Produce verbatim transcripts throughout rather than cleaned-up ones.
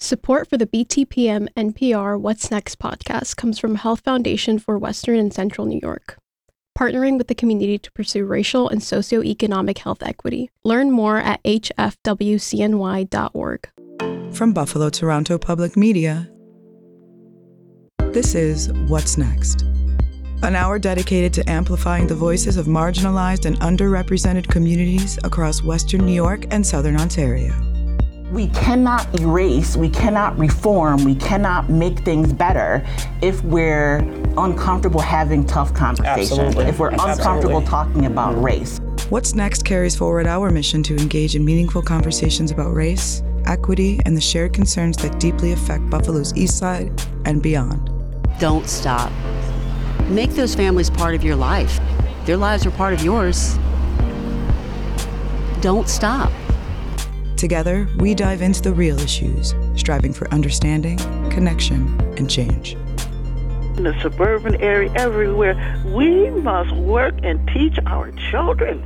Support for the B T P M N P R What's Next podcast comes from Health Foundation for Western and Central New York, partnering with the community to pursue racial and socioeconomic health equity. Learn more at h f w c n y dot org. From Buffalo Toronto Public Media, this is What's Next, an hour dedicated to amplifying the voices of marginalized and underrepresented communities across Western New York and Southern Ontario. We cannot erase, we cannot reform, we cannot make things better if we're uncomfortable having tough conversations, Absolutely. if we're Absolutely. uncomfortable talking about race. What's Next carries forward our mission to engage in meaningful conversations about race, equity, and the shared concerns that deeply affect Buffalo's East Side and beyond. Don't stop. Make those families part of your life. Their lives are part of yours. Don't stop. Together, we dive into the real issues, striving for understanding, connection, and change. In the suburban area, everywhere, we must work and teach our children.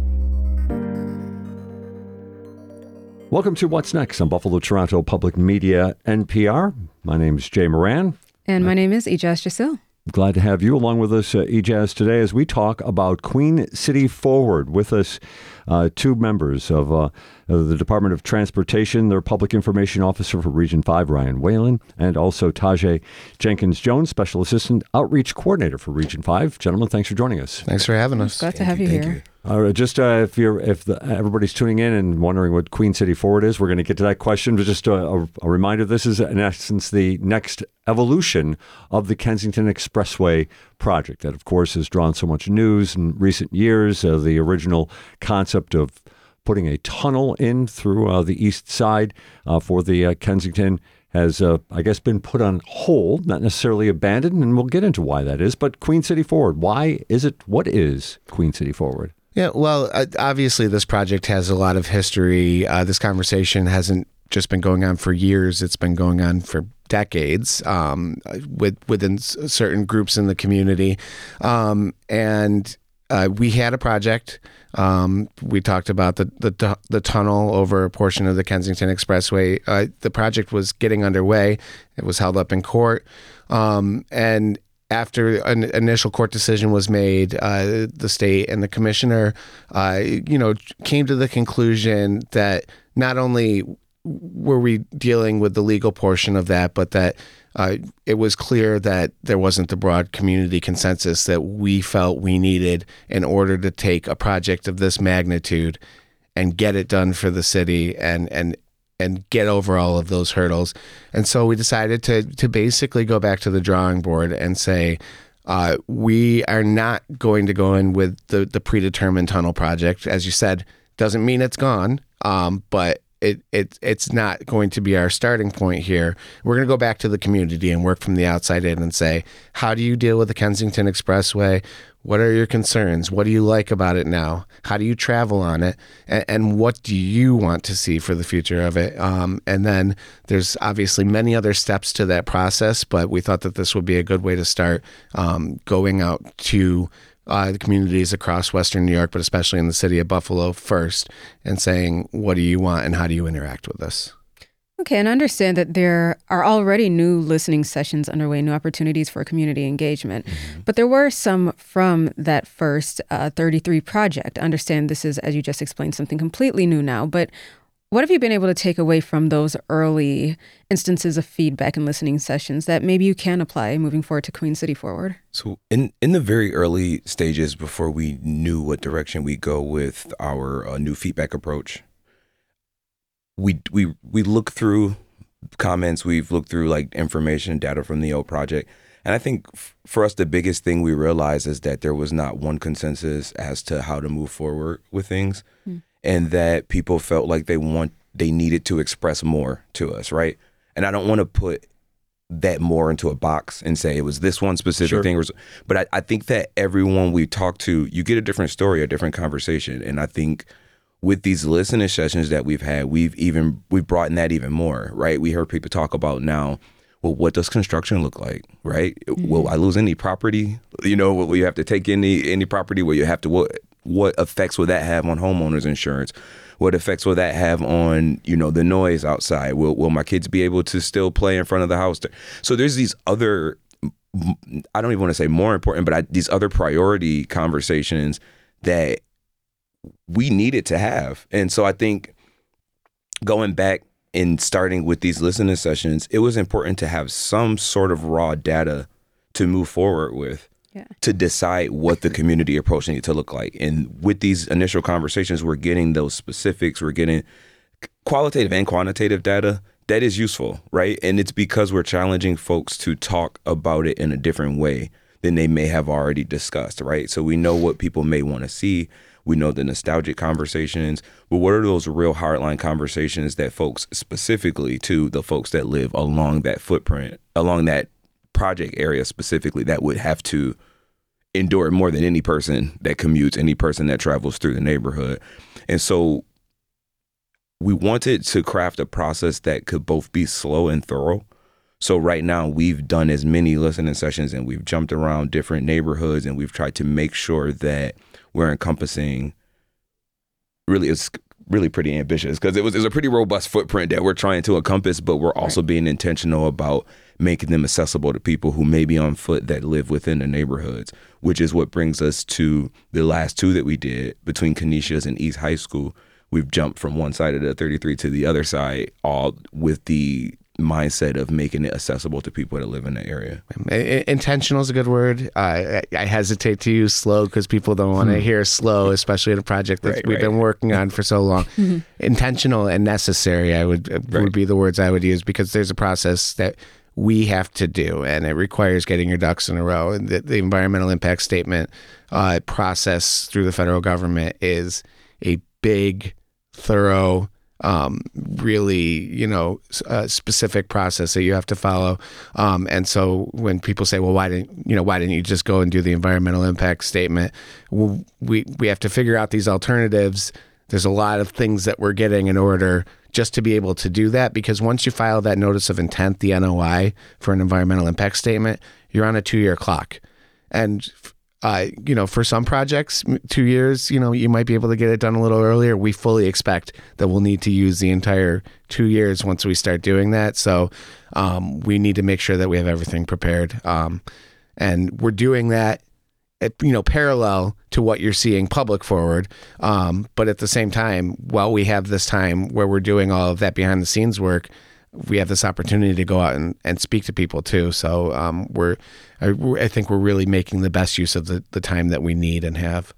Welcome to What's Next on Buffalo Toronto Public Media N P R. My name is Jay Moran. And my name is Ijaz Jasil. Glad to have you along with us, uh, Ijaz, today as we talk about Queen City Forward. With us, uh, two members of, uh, of the Department of Transportation, their Public Information Officer for Region five, Ryan Whalen, and also Tajay Jenkins-Jones, Special Assistant Outreach Coordinator for Region five. Gentlemen, thanks for joining us. Thanks for having us. Glad to have you Thank here. You. Uh, just uh, if you're if the, everybody's tuning in and wondering what Queen City Forward is, we're going to get to that question. But just a, a, a reminder: this is in essence the next evolution of the Kensington Expressway project that, of course, has drawn so much news in recent years. Uh, the original concept of putting a tunnel in through uh, the east side uh, for the uh, Kensington has, uh, I guess, been put on hold, not necessarily abandoned, and we'll get into why that is. But Queen City Forward, why is it? What is Queen City Forward? Yeah, well, uh, obviously this project has a lot of history. Uh, this conversation hasn't just been going on for years. It's been going on for decades um, with within s- certain groups in the community. Um, and uh, we had a project. Um, we talked about the, the the tunnel over a portion of the Kensington Expressway. Uh, the project was getting underway. It was held up in court. Um, and After an initial court decision was made, uh, the state and the commissioner, uh, you know, came to the conclusion that not only were we dealing with the legal portion of that, but that uh, it was clear that there wasn't the broad community consensus that we felt we needed in order to take a project of this magnitude and get it done for the city and and. and get over all of those hurdles. And so we decided to to basically go back to the drawing board and say, uh, we are not going to go in with the, the predetermined tunnel project. As you said, doesn't mean it's gone, um, but it, it it's not going to be our starting point here. We're going to go back to the community and work from the outside in and say, how do you deal with the Kensington Expressway? What are your concerns? What do you like about it now? How do you travel on it? And, and what do you want to see for the future of it? Um, and then there's obviously many other steps to that process, but we thought that this would be a good way to start um, going out to uh, the communities across Western New York, but especially in the city of Buffalo first, and saying, what do you want and how do you interact with us? Okay, and I understand that there are already new listening sessions underway, new opportunities for community engagement. Mm-hmm. But there were some from that first uh, thirty-three project. I understand this is, as you just explained, something completely new now. But what have you been able to take away from those early instances of feedback and listening sessions that maybe you can apply moving forward to Queen City Forward? So in, in the very early stages, before we knew what direction we go with our uh, new feedback approach, we we we look through comments, we've looked through like information, data from the old project. And I think f- for us, the biggest thing we realized is that there was not one consensus as to how to move forward with things. Mm. And that people felt like they want, they needed to express more to us, right? And I don't want to put that more into a box and say it was this one specific sure. thing. Or, but I, I think that everyone we talk to, you get a different story, a different conversation. And I think with these listening sessions that we've had, we've even, we've brought in that even more, right? We heard people talk about now, well, what does construction look like, right? Mm-hmm. Will I lose any property? You know, will you have to take any any property? Will you have to, what, what effects would that have on homeowners insurance? What effects will that have on, you know, the noise outside? Will will my kids be able to still play in front of the house? So there's these other, I don't even want to say more important, but I, these other priority conversations that we needed to have. And so I think going back and starting with these listening sessions, it was important to have some sort of raw data to move forward with. Yeah. To decide what the community approach needed to look like. And with these initial conversations, we're getting those specifics, we're getting qualitative and quantitative data that is useful, right? And it's because we're challenging folks to talk about it in a different way than they may have already discussed, right? So we know what people may want to see. We know the nostalgic conversations, but what are those real hardline conversations that folks, specifically to the folks that live along that footprint, along that project area specifically, that would have to endure it more than any person that commutes, any person that travels through the neighborhood. And so we wanted to craft a process that could both be slow and thorough. So right now we've done as many listening sessions and we've jumped around different neighborhoods and we've tried to make sure that we're encompassing, really, it's really pretty ambitious because it was, it was a pretty robust footprint that we're trying to encompass, but we're also right. being intentional about making them accessible to people who may be on foot that live within the neighborhoods, which is what brings us to the last two that we did between Canisius and East High School. We've jumped from one side of the thirty-three to the other side, all with the mindset of making it accessible to people that live in the area. Intentional is a good word. Uh, I, I hesitate to use slow because people don't want to hmm. hear slow, especially in a project that right, we've right. been working on for so long. Mm-hmm. Intentional and necessary, I would right. would be the words I would use, because there's a process that we have to do, and it requires getting your ducks in a row. And the, the environmental impact statement uh, process through the federal government is a big, thorough, um, really, you know, uh, specific process that you have to follow. Um, and so when people say, well, why didn't, you know, why didn't you just go and do the environmental impact statement? Well, we, we have to figure out these alternatives. There's a lot of things that we're getting in order just to be able to do that, because once you file that notice of intent, the N O I, for an environmental impact statement, you're on a two-year clock. And Uh, you know, for some projects, two years, you know, you might be able to get it done a little earlier. We fully expect that we'll need to use the entire two years once we start doing that. So um, we need to make sure that we have everything prepared. Um, and we're doing that, at, you know, parallel to what you're seeing public forward. Um, but at the same time, while we have this time where we're doing all of that behind the scenes work, we have this opportunity to go out and, and speak to people too. So um, we're, I, I think we're really making the best use of the, the time that we need and have.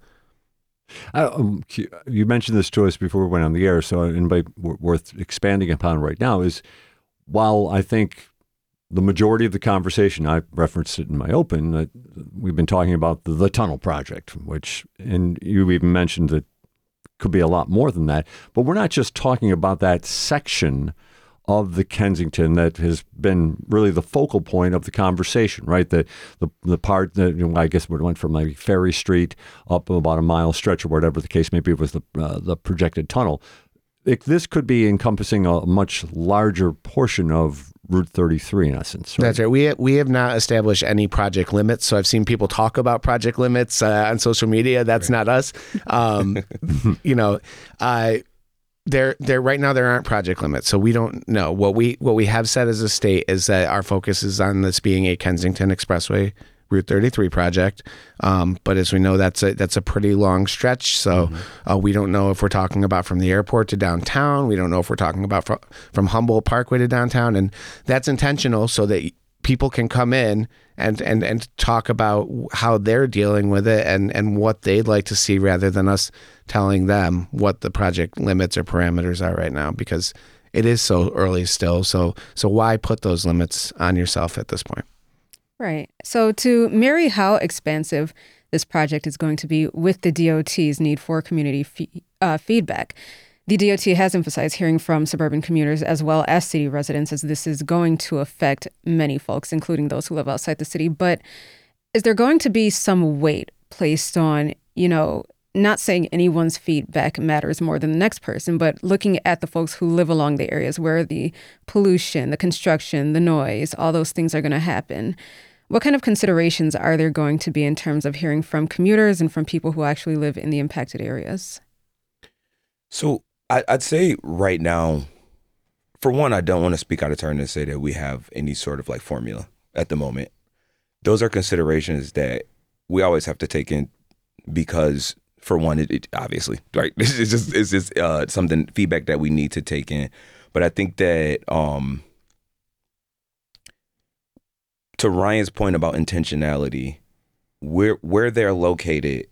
Uh, um, you mentioned this to us before we went on the air, so anybody worth expanding upon right now is, while I think the majority of the conversation, I referenced it in my open, that we've been talking about the, the tunnel project, which, and you even mentioned that could be a lot more than that, but we're not just talking about that section of the Kensington that has been really the focal point of the conversation, right? The the the part that, you know, I guess we went from like Ferry Street up about a mile stretch or whatever the case may be with the uh, the projected tunnel. It, this could be encompassing a much larger portion of Route thirty-three in essence. Right? That's right. We we have not established any project limits. So I've seen people talk about project limits uh, on social media. That's right. Not us. Um, you know, uh, There, there. Right now, there aren't project limits, so we don't know. What we what we have said as a state is that our focus is on this being a Kensington Expressway Route thirty-three project. Um, but as we know, that's a that's a pretty long stretch. So mm-hmm. uh, we don't know if we're talking about from the airport to downtown. We don't know if we're talking about from, from Humboldt Parkway to downtown, and that's intentional so that people can come in and, and, and talk about how they're dealing with it and, and what they'd like to see, rather than us telling them what the project limits or parameters are right now, because it is so early still. So so why put those limits on yourself at this point? Right. So to marry how expansive this project is going to be with the D O T's need for community fee- uh, feedback, the D O T has emphasized hearing from suburban commuters as well as city residents, as this is going to affect many folks, including those who live outside the city. But is there going to be some weight placed on, you know, not saying anyone's feedback matters more than the next person, but looking at the folks who live along the areas where the pollution, the construction, the noise, all those things are going to happen? What kind of considerations are there going to be in terms of hearing from commuters and from people who actually live in the impacted areas? So I, I'd say right now, for one, I don't want to speak out of turn and say that we have any sort of like formula at the moment. Those are considerations that we always have to take in because, for one, it, it obviously, right? It's just it's just uh, something feedback that we need to take in. But I think that um, to Ryan's point about intentionality, where where they're located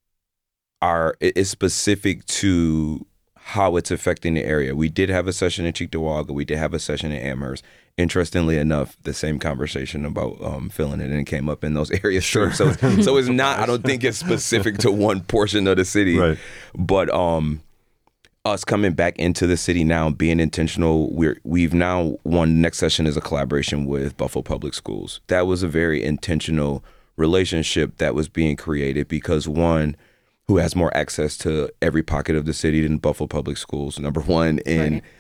are is specific to how it's affecting the area. We did have a session in Cheektowaga. We did have a session in Amherst. Interestingly enough, the same conversation about um, filling it in came up in those areas. Sure. So, so it's not, I don't think it's specific to one portion of the city. Right. But um, us coming back into the city now, being intentional, we're, we've now, one next session is a collaboration with Buffalo Public Schools. That was a very intentional relationship that was being created because one, who has more access to every pocket of the city than Buffalo Public Schools, number one. And right.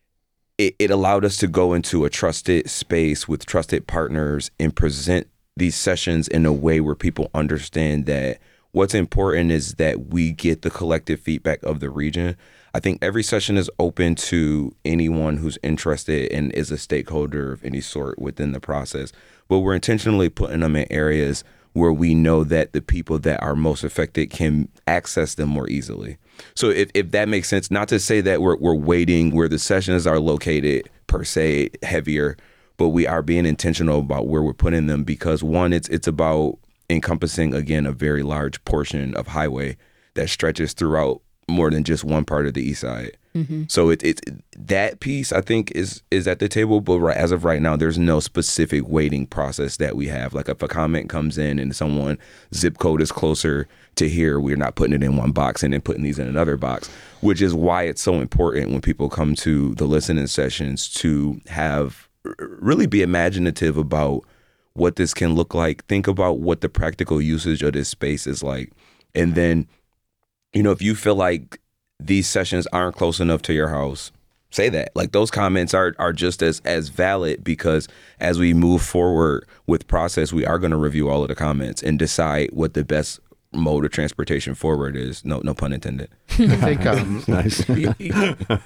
it, it allowed us to go into a trusted space with trusted partners and present these sessions in a way where people understand that what's important is that we get the collective feedback of the region. I think every session is open to anyone who's interested and is a stakeholder of any sort within the process. But we're intentionally putting them in areas where we know that the people that are most affected can access them more easily. So if, if that makes sense, not to say that we're we're waiting where the sessions are located per se heavier, but we are being intentional about where we're putting them because one, it's it's about encompassing, again, a very large portion of highway that stretches throughout more than just one part of the east side. Mm-hmm. So it, it that piece, I think, is is at the table. But right, as of right now, there's no specific weighting process that we have. Like if a comment comes in and someone zip code is closer to here, we're not putting it in one box and then putting these in another box, which is why it's so important when people come to the listening sessions to have really be imaginative about what this can look like. Think about what the practical usage of this space is like. And then, you know, if you feel like these sessions aren't close enough to your house, say that. Like those comments are are just as as valid because as we move forward with process, we are going to review all of the comments and decide what the best mode of transportation forward is. No, no pun intended. I think um, nice. I,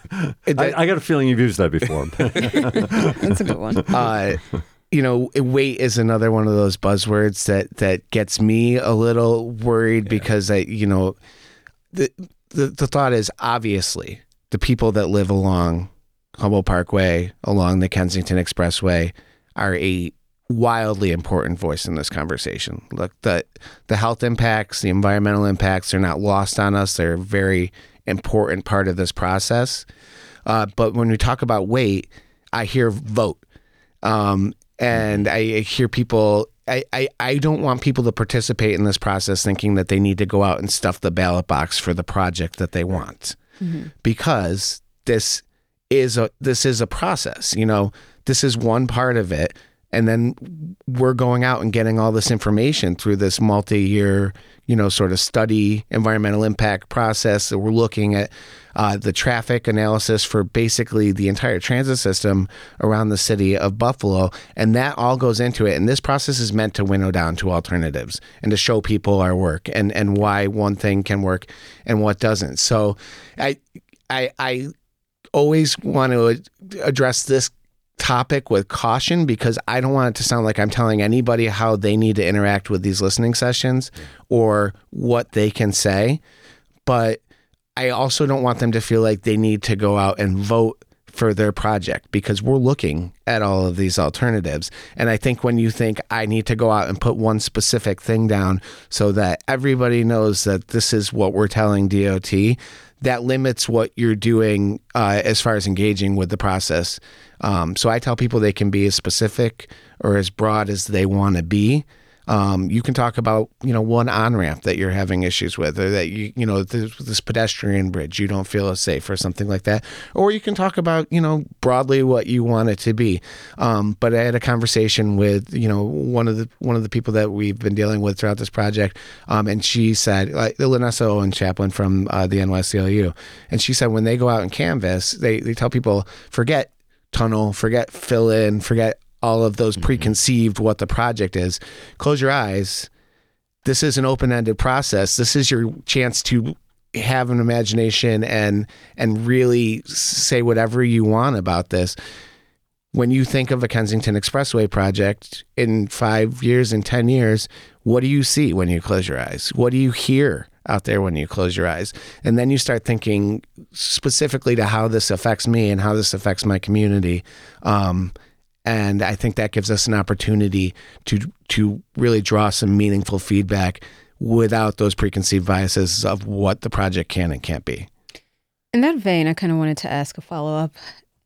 I got a feeling you've used that before. That's a good one. Uh, you know, weight is another one of those buzzwords that that gets me a little worried yeah. because I, you know, the. The, the thought is obviously the people that live along Humboldt Parkway, along the Kensington Expressway are a wildly important voice in this conversation. Look, the, the health impacts, the environmental impacts are not lost on us. They're a very important part of this process. Uh, but when we talk about weight, I hear vote. Um, and I hear people... I, I, I don't want people to participate in this process thinking that they need to go out and stuff the ballot box for the project that they want, mm-hmm. because this is a this is a process. You know, this is one part of it, and then we're going out and getting all this information through this multi-year, you know, sort of study environmental impact process. So we're looking at uh, the traffic analysis for basically the entire transit system around the city of Buffalo. And that all goes into it. And this process is meant to winnow down to alternatives and to show people our work and, and why one thing can work and what doesn't. So I, I, I always want to address this topic with caution because I don't want it to sound like I'm telling anybody how they need to interact with these listening sessions or what they can say. But I also don't want them to feel like they need to go out and vote for their project because we're looking at all of these alternatives. And I think when you think I need to go out and put one specific thing down so that everybody knows that this is what we're telling D O T, that limits what you're doing uh, as far as engaging with the process. Um, so I tell people they can be as specific or as broad as they want to be. Um, you can talk about, you know, one on-ramp that you're having issues with, or that, you you know, this, this pedestrian bridge, you don't feel as safe or something like that. Or you can talk about, you know, broadly what you want it to be. Um, but I had a conversation with, you know, one of the one of the people that we've been dealing with throughout this project. Um, and she said, like, Lanessa Owen Chaplin from uh, the N Y C L U. And she said when they go out and canvas, they, they tell people, forget tunnel, forget fill in, forget all of those preconceived what the project is. Close your eyes. This is an open-ended process. This is your chance to have an imagination and and really say whatever you want about this. When you think of a Kensington Expressway project in five years, in ten years, what do you see when you close your eyes? What do you hear out there when you close your eyes? And then you start thinking specifically to how this affects me and how this affects my community. Um, and I think that gives us an opportunity to to really draw some meaningful feedback without those preconceived biases of what the project can and can't be. In that vein, I kind of wanted to ask a follow-up.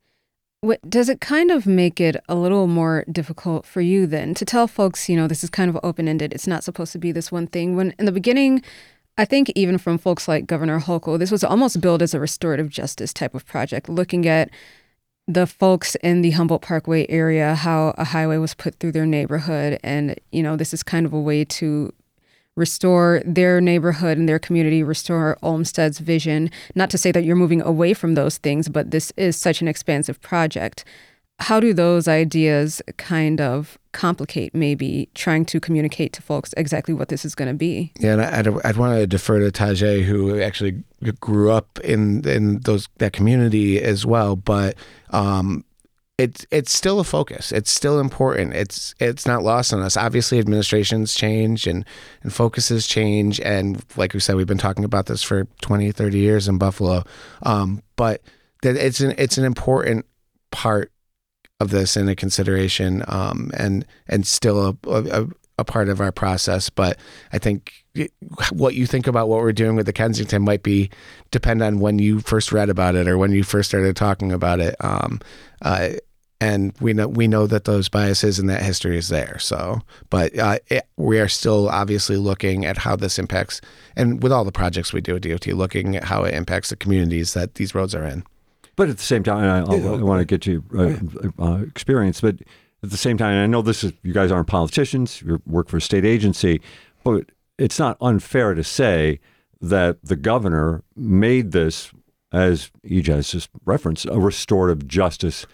What, does it kind of make it a little more difficult for you then to tell folks, you know, this is kind of open-ended, it's not supposed to be this one thing? When in the beginning, I think even from folks like Governor Hochul, this was almost billed as a restorative justice type of project, looking at the folks in the Humboldt Parkway area, how a highway was put through their neighborhood. And, you know, this is kind of a way to restore their neighborhood and their community, restore Olmsted's vision. Not to say that you're moving away from those things, but this is such an expansive project. How do those ideas kind of complicate maybe trying to communicate to folks exactly what this is going to be? Yeah, and I'd, I'd want to defer to Tajay, who actually grew up in in those that community as well. But um, it's it's still a focus. It's still important. It's it's not lost on us. Obviously, administrations change and, and focuses change. And like we said, we've been talking about this for twenty, thirty years in Buffalo. Um, but that it's an it's an important part of this in a consideration, um, and and still a, a a part of our process. But I think what you think about what we're doing with the Kensington might be depend on when you first read about it or when you first started talking about it. Um, uh, and we know we know that those biases and that history is there. So, but uh, it, we are still obviously looking at how this impacts, and with all the projects we do at D O T, looking at how it impacts the communities that these roads are in. But at the same time, I, I, I want to get you uh, uh, experience, but at the same time, I know this is, you guys aren't politicians, you work for a state agency, but it's not unfair to say that the governor made this, as E J has just referenced, a restorative justice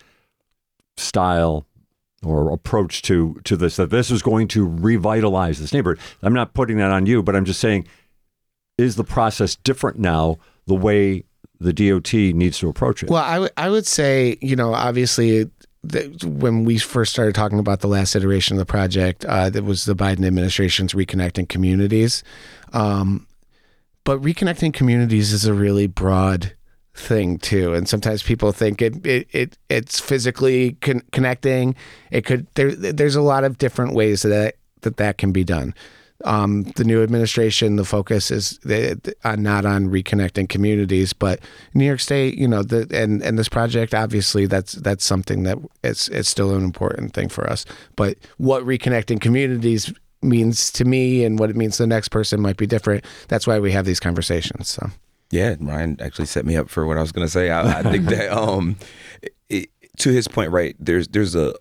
style or approach to, to this, that this is going to revitalize this neighborhood. I'm not putting that on you, but I'm just saying, is the process different now, the way the D O T needs to approach it? Well, I, w- I would say, you know, obviously, the, when we first started talking about the last iteration of the project, uh, that was the Biden administration's Reconnecting Communities. Um, but reconnecting communities is a really broad thing too, and sometimes people think it it, it it's physically con- connecting. It could there. There's a lot of different ways that that that can be done. Um, the new administration, the focus is the, the, uh, not on reconnecting communities, but New York State, you know, the, and and this project, obviously, that's that's something that it's it's still an important thing for us. But what reconnecting communities means to me and what it means to the next person might be different. That's why we have these conversations. So, yeah, Ryan actually set me up for what I was going to say. I, I think that um, it, to his point, right? There's there's a,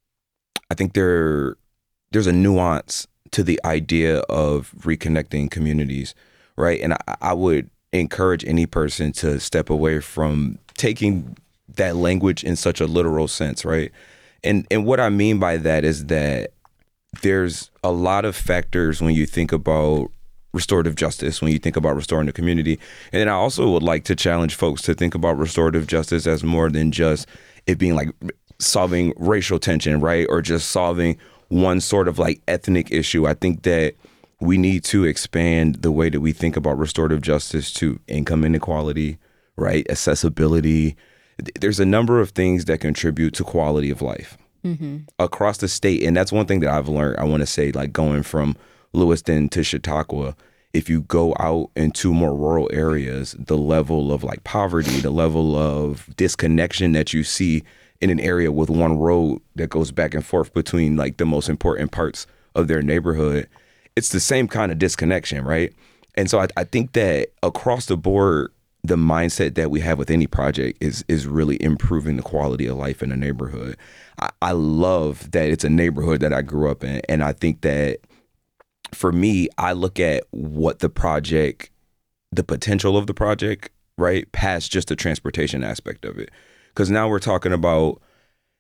I think there there's a nuance to the idea of reconnecting communities, right? And I, I would encourage any person to step away from taking that language in such a literal sense, right? And and what I mean by that is that there's a lot of factors when you think about restorative justice, when you think about restoring the community. And then I also would like to challenge folks to think about restorative justice as more than just it being like solving racial tension, right? Or just solving one sort of like ethnic issue. I think that we need to expand the way that we think about restorative justice to income inequality, right? Accessibility. There's a number of things that contribute to quality of life mm-hmm. across the state. And that's one thing that I've learned. I want to say, like going from Lewiston to Chautauqua, if you go out into more rural areas, the level of like poverty, the level of disconnection that you see in an area with one road that goes back and forth between like the most important parts of their neighborhood, it's the same kind of disconnection, right? And so I, I think that across the board, the mindset that we have with any project is is really improving the quality of life in a neighborhood. I, I love that it's a neighborhood that I grew up in. And I think that for me, I look at what the project, the potential of the project, right, past just the transportation aspect of it. Because now we're talking about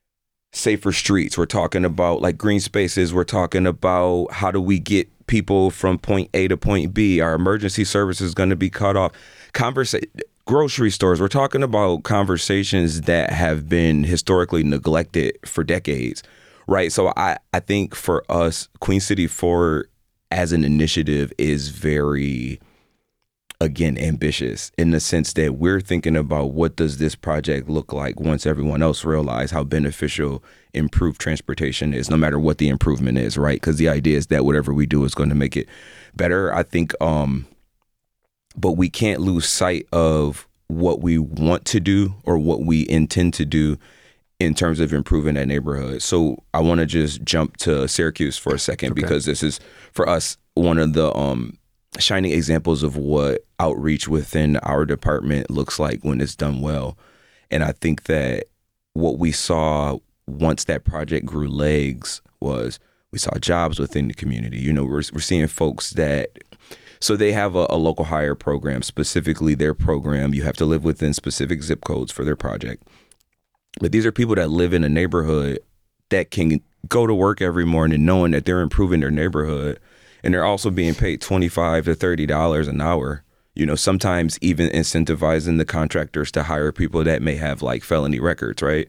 safer streets. We're talking about like green spaces. We're talking about how do we get people from point A to point B. Our emergency service is going to be cut off. Conversa- grocery stores. We're talking about conversations that have been historically neglected for decades, right? So I, I think for us, Queen City Forward as an initiative is very, again, ambitious in the sense that we're thinking about what does this project look like once everyone else realize how beneficial improved transportation is, no matter what the improvement is, right? Because the idea is that whatever we do is going to make it better. I think, um, but we can't lose sight of what we want to do or what we intend to do in terms of improving that neighborhood. So I want to just jump to Syracuse for a second, okay, because this is, for us, one of the um, shining examples of what outreach within our department looks like when it's done well. And I think that what we saw once that project grew legs was we saw jobs within the community. You know, we're, we're seeing folks that, so they have a, a local hire program, specifically their program. You have to live within specific zip codes for their project. But these are people that live in a neighborhood that can go to work every morning knowing that they're improving their neighborhood. And they're also being paid twenty-five to thirty dollars an hour, you know, sometimes even incentivizing the contractors to hire people that may have like felony records, right?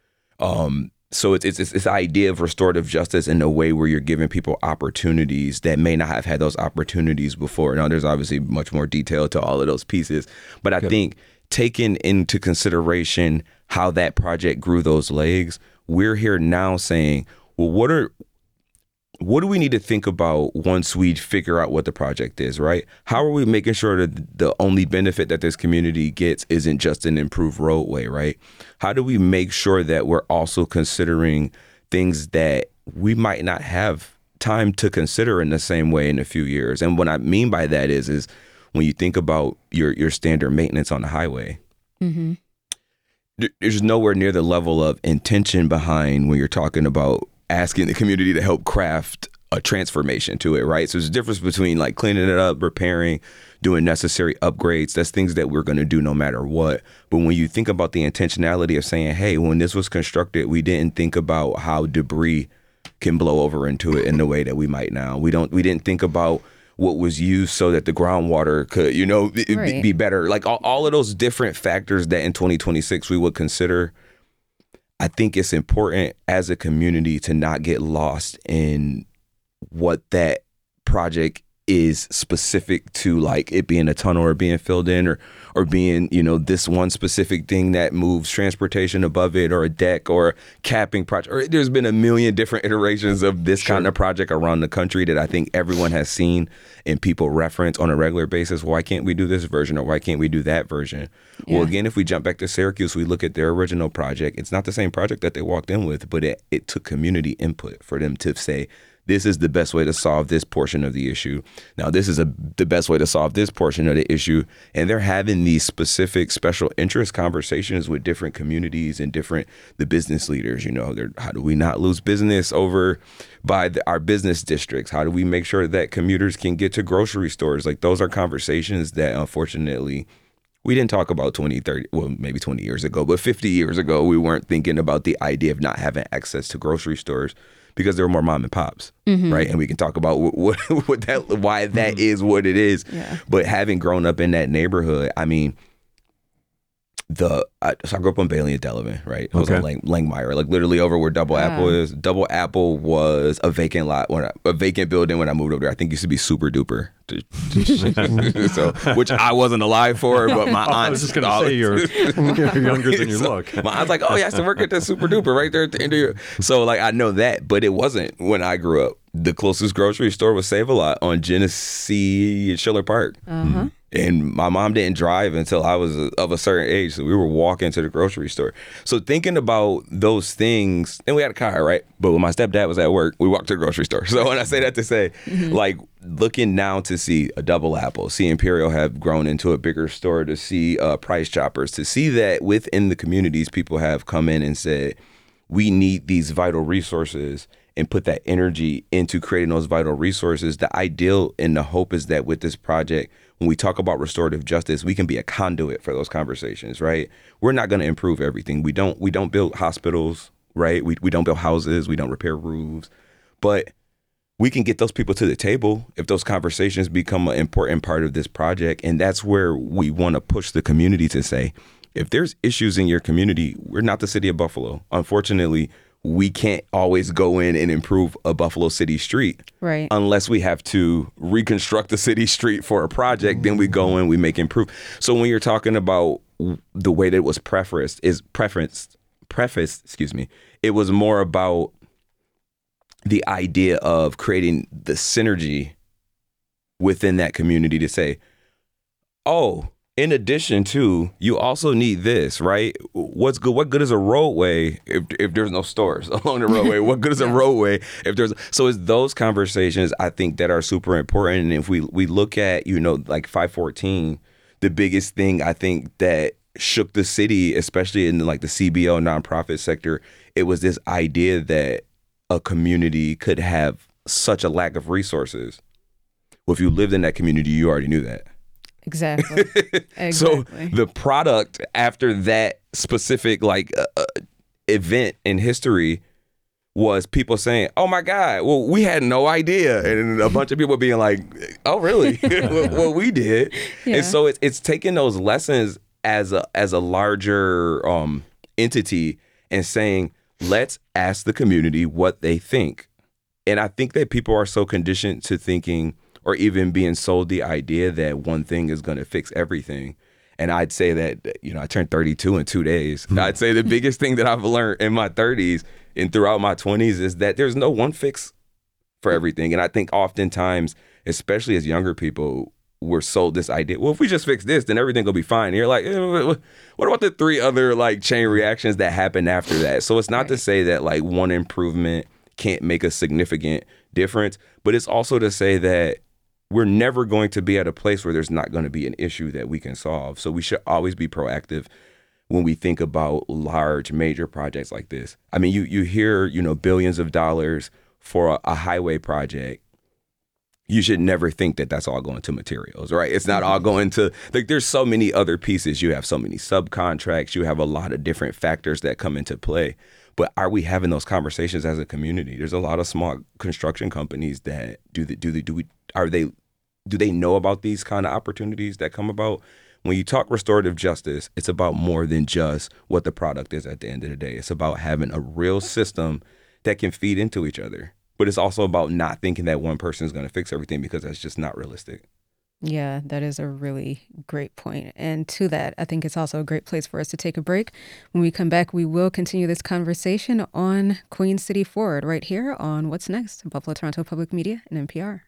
Um, so it's, it's, it's this idea of restorative justice in a way where you're giving people opportunities that may not have had those opportunities before. Now, there's obviously much more detail to all of those pieces, but I Good. think taking into consideration how that project grew those legs, we're here now saying, well, what are what do we need to think about once we figure out what the project is, right? How are we making sure that the only benefit that this community gets isn't just an improved roadway, right? How do we make sure that we're also considering things that we might not have time to consider in the same way in a few years? And what I mean by that is, is when you think about your, your standard maintenance on the highway, mm-hmm. there's nowhere near the level of intention behind when you're talking about asking the community to help craft a transformation to it, right? So there's a difference between like cleaning it up, repairing, doing necessary upgrades. That's things that we're going to do no matter what. But when you think about the intentionality of saying, hey, when this was constructed, we didn't think about how debris can blow over into it in the way that we might now. We don't. We didn't think about what was used so that the groundwater could, you know, right. be better. Like all, all of those different factors that in twenty twenty-six we would consider. I think it's important as a community to not get lost in what that project is specific to, like it being a tunnel or being filled in or or being, you know, this one specific thing that moves transportation above it or a deck or a capping project. Or there's been a million different iterations of this sure. kind of project around the country that I think everyone has seen and people reference on a regular basis. Why can't we do this version or why can't we do that version? Yeah. Well, again, if we jump back to Syracuse, we look at their original project. It's not the same project that they walked in with, but it, it took community input for them to say, this is the best way to solve this portion of the issue. Now, this is a, the best way to solve this portion of the issue. And they're having these specific special interest conversations with different communities and different, the business leaders, you know, they're, how do we not lose business over by the, our business districts? How do we make sure that commuters can get to grocery stores? Like those are conversations that unfortunately we didn't talk about twenty, thirty, well, maybe twenty years ago, but fifty years ago, we weren't thinking about the idea of not having access to grocery stores because there were more mom and pops, mm-hmm. right? And we can talk about what, what, what that, why that mm-hmm. is what it is. Yeah. But having grown up in that neighborhood, I mean, the I, so I grew up on Bailey and Delavan, right? I was okay. on Lang, Langmeyer, like literally over where Double wow. Apple is. Double Apple was a vacant lot, when I, a vacant building when I moved over there. I think it used to be Super Duper, so which I wasn't alive for, but my aunt. I was just gonna say you're, you're younger than you so look. My aunt's like, oh, yeah, I used to work at that Super Duper right there at the end of your. So like I know that, but it wasn't when I grew up. The closest grocery store was Save-A-Lot on Genesee and Schiller Park. Uh-huh. And my mom didn't drive until I was of a certain age, so we were walking to the grocery store. So thinking about those things, and we had a car, right? But when my stepdad was at work, we walked to the grocery store. So when I say that to say, mm-hmm. like looking now to see a Double Apple, see Imperial have grown into a bigger store, to see uh, Price Choppers, to see that within the communities, people have come in and said, we need these vital resources and put that energy into creating those vital resources. The ideal and the hope is that with this project, when we talk about restorative justice, we can be a conduit for those conversations, right? We're not going to improve everything. We don't we don't build hospitals. right? We we don't build houses, we don't repair roofs, but we can get those people to the table if those conversations become an important part of this project. And that's where we want to push the community to say, if there's issues in your community, we're not the city of Buffalo. Unfortunately, we can't always go in and improve a Buffalo City street. Right. Unless we have to reconstruct the city street for a project, then we go in, we make improve. So when you're talking about the way that it was prefaced, is preferenced, prefaced, excuse me, it was more about the idea of creating the synergy within that community to say, oh, in addition to, you also need this, right? What's good? What good is a roadway if if there's no stores along the roadway? What good is a roadway if there's? So it's those conversations I think that are super important. And if we we look at, you know, like five fourteen, the biggest thing I think that shook the city, especially in like the C B O nonprofit sector, it was this idea that a community could have such a lack of resources. Well, if you lived in that community, you already knew that. Exactly. exactly. So the product after that specific like uh, event in history was people saying, oh my God, well, we had no idea. And a bunch of people being like, oh, really? Well, we did. Yeah. And so it's it's taking those lessons as a as a larger um, entity and saying, let's ask the community what they think. And I think that people are so conditioned to thinking or even being sold the idea that one thing is going to fix everything. And I'd say that, you know, I turned thirty-two in two days. Mm-hmm. I'd say the biggest thing that I've learned in my thirties and throughout my twenties is that there's no one fix for everything. And I think oftentimes, especially as younger people, we're sold this idea, well, if we just fix this, then everything will be fine. And you're like, eh, what about the three other like chain reactions that happen after that? So it's not right. to say that like one improvement can't make a significant difference, but it's also to say that we're never going to be at a place where there's not going to be an issue that we can solve. So we should always be proactive when we think about large, major projects like this. I mean, you you hear, you know, billions of dollars for a, a highway project. You should never think that that's all going to materials, right? It's not all going to, like, there's so many other pieces. You have so many subcontracts. You have a lot of different factors that come into play. But are we having those conversations as a community? There's a lot of small construction companies that do the, do the, do we, are they, do they know about these kind of opportunities that come about? When you talk restorative justice, it's about more than just what the product is at the end of the day. It's about having a real system that can feed into each other. But it's also about not thinking that one person is going to fix everything, because that's just not realistic. Yeah, that is a really great point. And to that, I think it's also a great place for us to take a break. When we come back, we will continue this conversation on Queen City Forward right here on What's Next, Buffalo Toronto Public Media and N P R.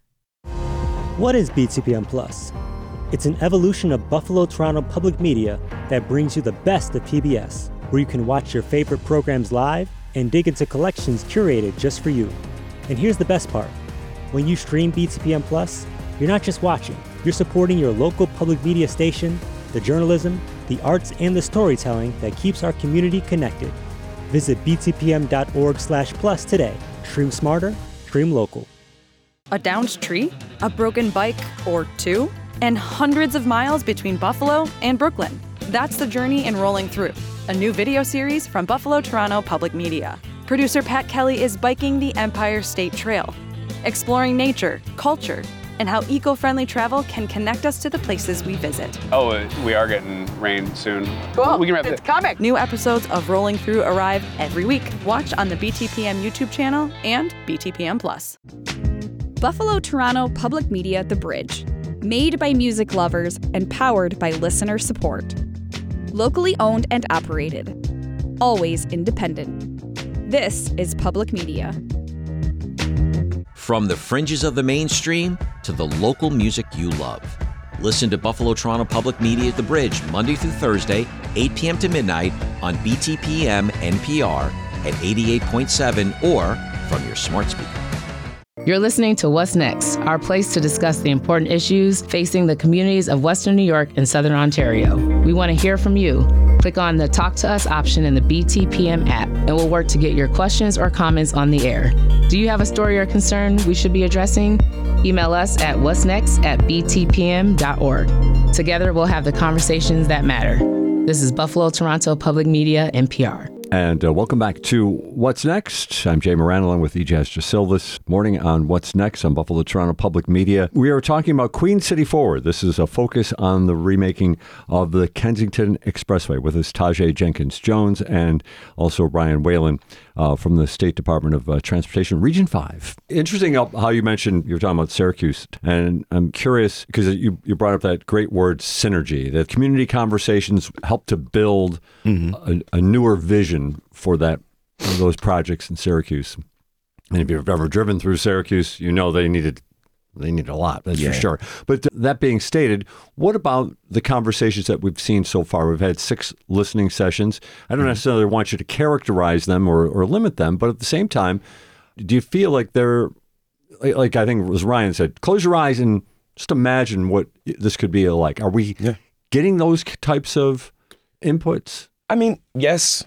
What is B T P M Plus? It's an evolution of Buffalo Toronto Public Media that brings you the best of P B S, where you can watch your favorite programs live and dig into collections curated just for you. And here's the best part. When you stream B T P M Plus, you're not just watching, you're supporting your local public media station, the journalism, the arts, and the storytelling that keeps our community connected. Visit b t p m dot org slash plus today. Stream smarter, stream local. A downed tree, a broken bike or two, and hundreds of miles between Buffalo and Brooklyn. That's the journey in Rolling Through, a new video series from Buffalo Toronto Public Media. Producer Pat Kelly is biking the Empire State Trail, exploring nature, culture, and how eco-friendly travel can connect us to the places we visit. Oh, uh, we are getting rain soon. Cool, we can wrap it's it. coming. New episodes of Rolling Through arrive every week. Watch on the B T P M YouTube channel and B T P M Plus. Buffalo Toronto Public Media The Bridge. Made by music lovers and powered by listener support. Locally owned and operated. Always independent. This is public media. From the fringes of the mainstream to the local music you love. Listen to Buffalo Toronto Public Media The Bridge Monday through Thursday, eight p.m. to midnight on B T P M N P R at eighty-eight point seven or from your smart speaker. You're listening to What's Next, our place to discuss the important issues facing the communities of Western New York and Southern Ontario. We want to hear from you. Click on the Talk to Us option in the B T P M app, and we'll work to get your questions or comments on the air. Do you have a story or concern we should be addressing? Email us at what's next at b t p m dot org. Together, we'll have the conversations that matter. This is Buffalo Toronto Public Media, N P R. And uh, welcome back to What's Next. I'm Jay Moran along with Ejaz Jasilvis. Morning on What's Next on Buffalo Toronto Public Media. We are talking about Queen City Forward. This is a focus on the remaking of the Kensington Expressway with us Tajay Jenkins-Jones and also Brian Whalen uh, from the State Department of uh, Transportation, Region five. Interesting how you mentioned, you were talking about Syracuse, and I'm curious because you, you brought up that great word synergy, that community conversations help to build mm-hmm. a, a newer vision for that for those projects in Syracuse. And if you've ever driven through Syracuse, you know they needed they need a lot, that's yeah. for sure. But that being stated, what about the conversations that we've seen so far? We've had six listening sessions. I don't mm-hmm. necessarily want you to characterize them or, or limit them, but at the same time, do you feel like they're, like, like I think as Ryan said, close your eyes and just imagine what this could be like. Are we yeah. getting those types of inputs? I mean, yes.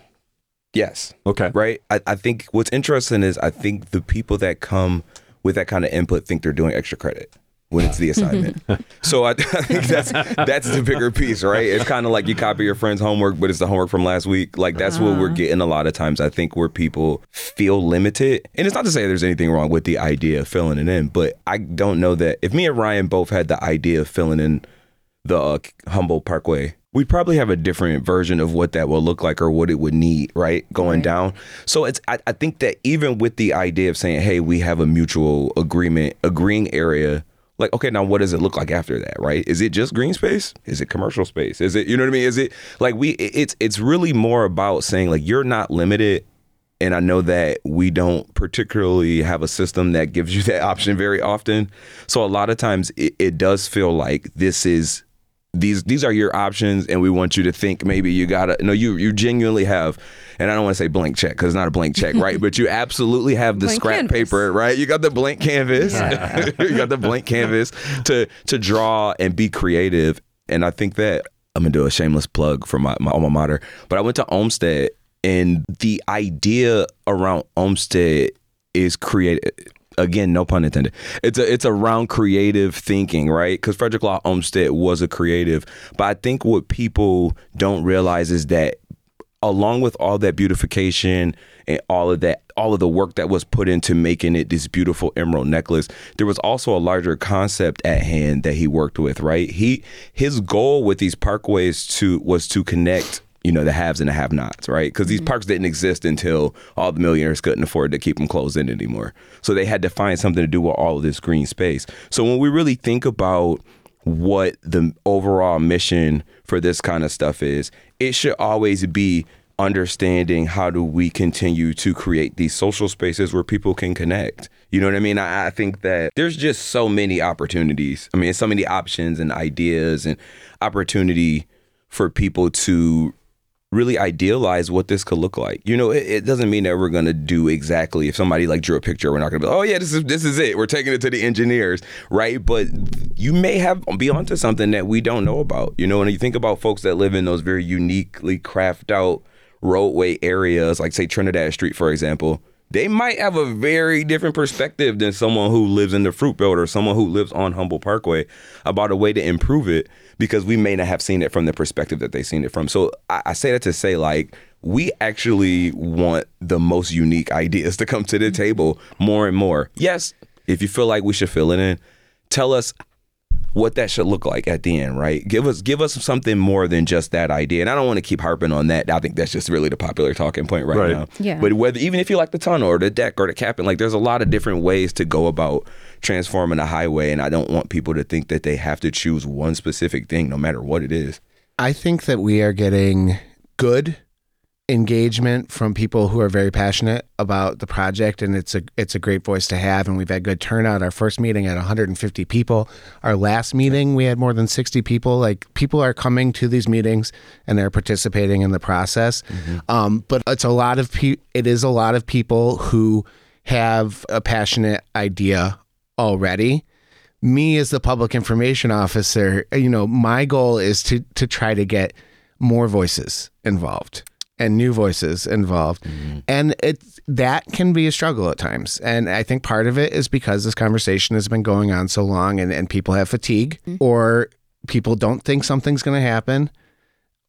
Yes. Okay. Right. I, I think what's interesting is I think the people that come with that kind of input think they're doing extra credit when it's the assignment. So I, I think that's that's the bigger piece, right? It's kind of like you copy your friend's homework, but it's the homework from last week. Like that's uh-huh. what we're getting a lot of times. I think where people feel limited, and it's not to say there's anything wrong with the idea of filling it in, but I don't know that if me and Ryan both had the idea of filling in the uh, Humboldt Parkway, we'd probably have a different version of what that will look like or what it would need, right, going right. down. So it's I, I think that even with the idea of saying, hey, we have a mutual agreement, agreeing area, like, okay, now what does it look like after that, right? Is it just green space? Is it commercial space? Is it, you know what I mean? Is it like we, it's it's really more about saying like, you're not limited. And I know that we don't particularly have a system that gives you that option very often. So a lot of times it, it does feel like this is, These these are your options, and we want you to think maybe you gotta no you you genuinely have, and I don't want to say blank check because it's not a blank check, right? But you absolutely have the blank scrap canvas. Paper, right? You got the blank canvas, yeah. you got the blank canvas to to draw and be creative. And I think that I'm gonna do a shameless plug for my, my alma mater, but I went to Olmsted, and the idea around Olmsted is created. Again, no pun intended. It's a it's around creative thinking, right? Because Frederick Law Olmsted was a creative. But I think what people don't realize is that along with all that beautification and all of that, all of the work that was put into making it this beautiful emerald necklace, there was also a larger concept at hand that he worked with, right? He his goal with these parkways to was to connect, you know, the haves and the have-nots, right? Because these parks didn't exist until all the millionaires couldn't afford to keep them closed in anymore. So they had to find something to do with all of this green space. So when we really think about what the overall mission for this kind of stuff is, it should always be understanding how do we continue to create these social spaces where people can connect. You know what I mean? I, I think that there's just so many opportunities. I mean, so many options and ideas and opportunity for people to really idealize what this could look like. You know, it, it doesn't mean that we're going to do exactly, if somebody like drew a picture, we're not going to be like, oh yeah, this is this is it. We're taking it to the engineers, right? But you may have be onto something that we don't know about. You know, when you think about folks that live in those very uniquely crafted out roadway areas, like say Trinidad Street, for example, they might have a very different perspective than someone who lives in the Fruit Belt or someone who lives on Humboldt Parkway about a way to improve it, because we may not have seen it from the perspective that they've seen it from. So I, I say that to say, like, we actually want the most unique ideas to come to the table more and more. Yes, if you feel like we should fill it in, tell us what that should look like at the end, right? Give us give us something more than just that idea. And I don't want to keep harping on that. I think that's just really the popular talking point right, right. now. Yeah. But whether even if you like the tunnel or the deck or the capping, like there's a lot of different ways to go about transforming a highway. And I don't want people to think that they have to choose one specific thing, no matter what it is. I think that we are getting good engagement from people who are very passionate about the project, and it's a it's a great voice to have, and we've had good turnout. Our first meeting had one hundred fifty people. Our last meeting we had more than sixty people. Like, people are coming to these meetings and they're participating in the process. Mm-hmm. Um, but it's a lot of pe- it is a lot of people who have a passionate idea already. Me as the public information officer, you know, my goal is to to try to get more voices involved and new voices involved. Mm-hmm. And it that can be a struggle at times. And I think part of it is because this conversation has been going on so long, and, and people have fatigue, mm-hmm. or people don't think something's going to happen,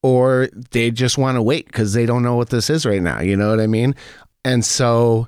or they just want to wait because they don't know what this is right now. You know what I mean? And so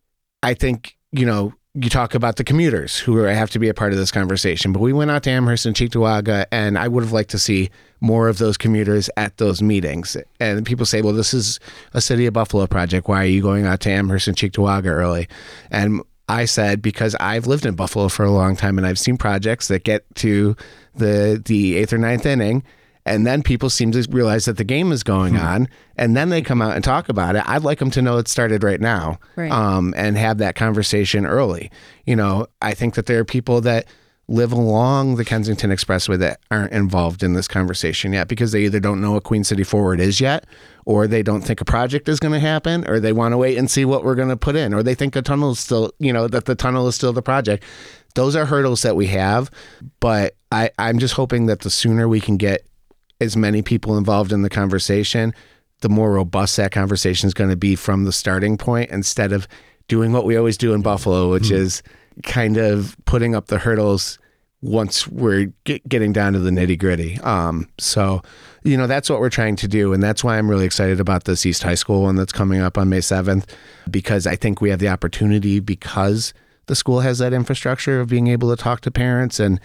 I think, you know, you talk about the commuters who are, have to be a part of this conversation, but we went out to Amherst and Cheektowaga, and I would have liked to see more of those commuters at those meetings. And people say, well, this is a City of Buffalo project. Why are you going out to Amherst and Cheektowaga early? And I said, because I've lived in Buffalo for a long time, and I've seen projects that get to the the eighth or ninth inning, and then people seem to realize that the game is going hmm. on, and then they come out and talk about it. I'd like them to know it started right now, right. Um, and have that conversation early. You know, I think that there are people that live along the Kensington Expressway that aren't involved in this conversation yet because they either don't know what Queen City Forward is yet, or they don't think a project is going to happen, or they want to wait and see what we're going to put in, or they think a tunnel is still, you know, that the tunnel is still the project. Those are hurdles that we have, but I, I'm just hoping that the sooner we can get as many people involved in the conversation, the more robust that conversation is going to be from the starting point, instead of doing what we always do in Buffalo, which mm-hmm. is kind of putting up the hurdles once we're get, getting down to the nitty gritty. Um, so, you know, that's what we're trying to do. And that's why I'm really excited about this East High School one that's coming up on May seventh, because I think we have the opportunity, because the school has that infrastructure of being able to talk to parents and,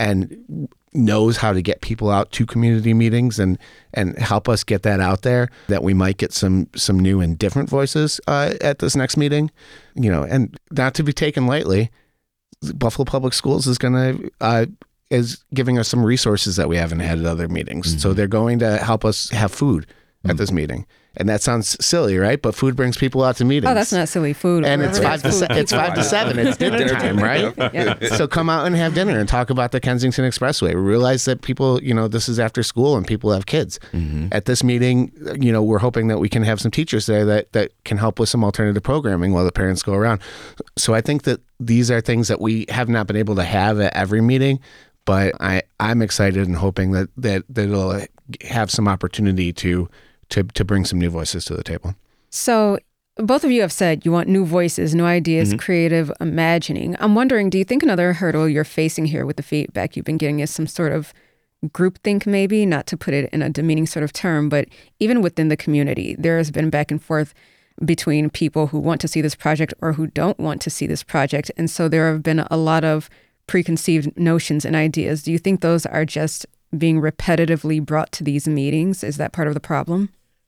and knows how to get people out to community meetings and, and help us get that out there, that we might get some, some new and different voices uh, at this next meeting, you know, and not to be taken lightly. Buffalo Public Schools is going to, uh, is giving us some resources that we haven't had at other meetings. Mm-hmm. So they're going to help us have food mm-hmm. at this meeting. And that sounds silly, right? But food brings people out to meetings. Oh, that's not silly. Food. And it's five, to se- it's five to seven. It's dinner time, right? Yeah. So come out and have dinner and talk about the Kensington Expressway. We realize that people, you know, this is after school and people have kids. Mm-hmm. At this meeting, you know, we're hoping that we can have some teachers there that, that can help with some alternative programming while the parents go around. So I think that these are things that we have not been able to have at every meeting, but I, I'm excited and hoping that, that, that it'll have some opportunity to To, to bring some new voices to the table. So both of you have said you want new voices, new ideas, mm-hmm. creative imagining. I'm wondering, do you think another hurdle you're facing here with the feedback you've been getting is some sort of groupthink, maybe, not to put it in a demeaning sort of term, but even within the community, there has been back and forth between people who want to see this project or who don't want to see this project. And so there have been a lot of preconceived notions and ideas. Do you think those are just being repetitively brought to these meetings? Is that part of the problem?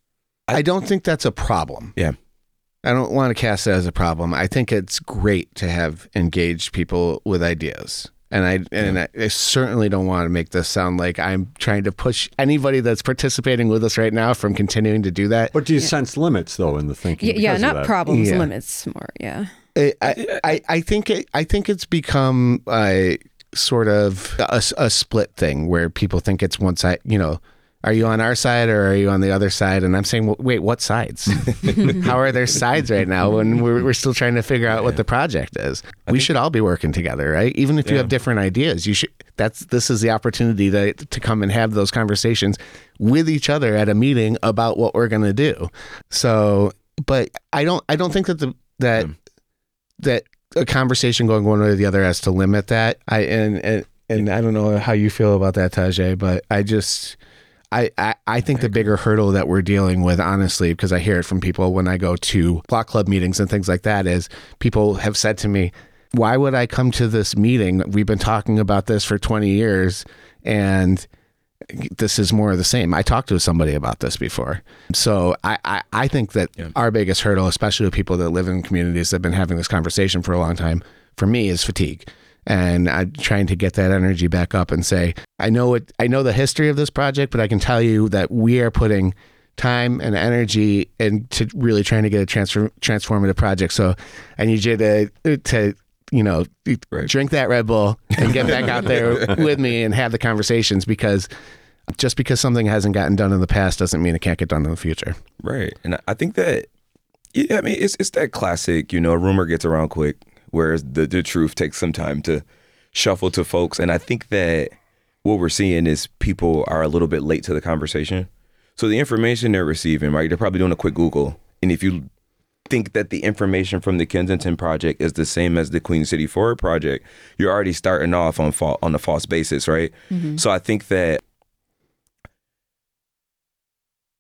I don't think that's a problem. Yeah. I don't want to cast it as a problem. I think it's great to have engaged people with ideas. And I and yeah. I, I certainly don't want to make this sound like I'm trying to push anybody that's participating with us right now from continuing to do that. But do you yeah. sense limits, though, in the thinking? Yeah, yeah not problems, yeah. limits more, yeah. I, I, I, I think it, I think it's become a sort of a, a split thing where people think it's one side, you know, are you on our side or are you on the other side? And I'm saying, well, wait, what sides? How are there sides right now when we're, we're still trying to figure out yeah. what the project is? I we should all be working together, right? Even if yeah. you have different ideas, you should. That's this is the opportunity to to come and have those conversations with each other at a meeting about what we're going to do. So, but I don't I don't think that the that yeah. that a conversation going one way or the other has to limit that. I and and, and I don't know how you feel about that, Tajay, but I just. I, I, I think the bigger hurdle that we're dealing with, honestly, because I hear it from people when I go to block club meetings and things like that, is people have said to me, why would I come to this meeting? We've been talking about this for twenty years and this is more of the same. I talked to somebody about this before. So I, I, I think that yeah. our biggest hurdle, especially with people that live in communities that have been having this conversation for a long time, for me, is fatigue. And I'm trying to get that energy back up and say, I know it. I know the history of this project, but I can tell you that we are putting time and energy into really trying to get a transfer, transformative project. So I need you to, to you know, right. drink that Red Bull and get back out there with me and have the conversations, because just because something hasn't gotten done in the past doesn't mean it can't get done in the future. Right. And I think that, yeah, I mean, it's it's that classic, you know, a rumor gets around quick, whereas the, the truth takes some time to shuffle to folks. And I think that what we're seeing is people are a little bit late to the conversation. So the information they're receiving, right, they're probably doing a quick Google. And if you think that the information from the Kensington project is the same as the Queen City Forward project, you're already starting off on fa- on a false basis, right? Mm-hmm. So I think that